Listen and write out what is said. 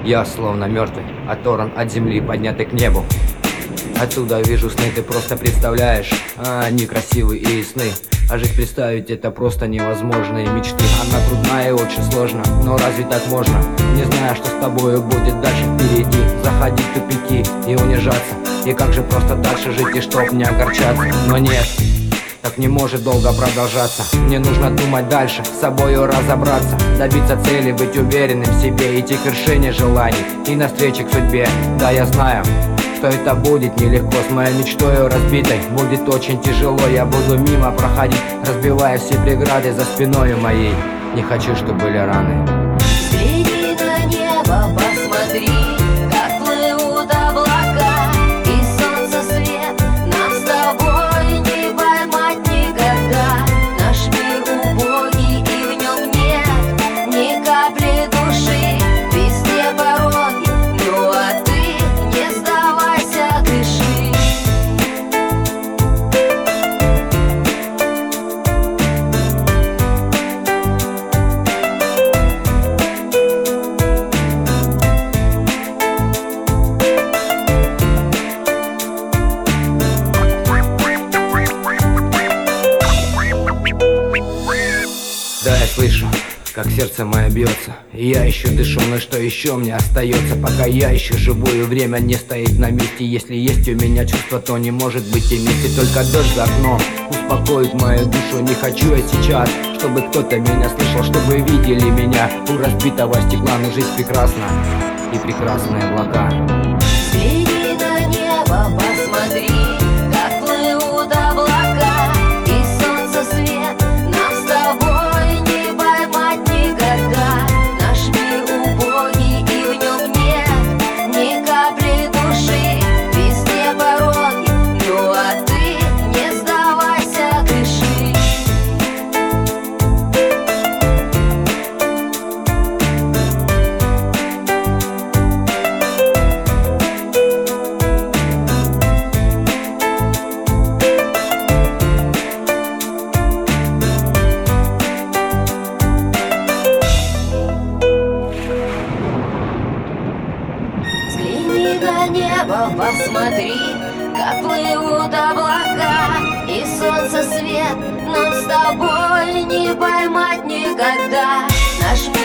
Я словно мертвый, оторван от земли, поднятый к небу. Отсюда вижу сны, ты просто представляешь, они красивые и ясны. А жить представить это просто невозможные мечты. Она трудная и очень сложна, но разве так можно? Не знаю, что с тобою будет дальше впереди. Заходить в тупики и унижаться. И как же просто дальше жить и чтоб не огорчаться. Но нет, так не может долго продолжаться. Мне нужно думать дальше, с собою разобраться, добиться цели, быть уверенным в себе, идти к вершине желаний и навстречу к судьбе. Да, я знаю, что это будет нелегко, с моей мечтою разбитой будет очень тяжело. Я буду мимо проходить, разбивая все преграды за спиною моей. Не хочу, чтобы были раны. Взгляни на небо, посмотри, как плывут облака, и солнце свет нам с тобой не поймать никогда. Наш мир убогий, и в нем нет ни капли души, везде пороги, ну а ты не сдавайся, дыши. Да, я слышу, как сердце мое бьется, и я еще дышу, но что еще мне остается? Пока я еще живу, и время не стоит на месте. Если есть у меня чувство, то не может быть и вместе. Только дождь за окном успокоит мою душу. Не хочу я сейчас, чтобы кто-то меня слышал, чтобы видели меня у разбитого стекла. Но жизнь прекрасна, и прекрасные облака. Взгляни на небо, посмотри, как плывут облака, и солнце свет нам с тобой не поймать никогда. Наш мир убогий, и в нем нет ни капли души, везде пороги, ну а ты не сдавайся, дыши. Взгляни на небо, посмотри, как плывут облака, и солнце свет нам с тобой не поймать никогда. Наш мир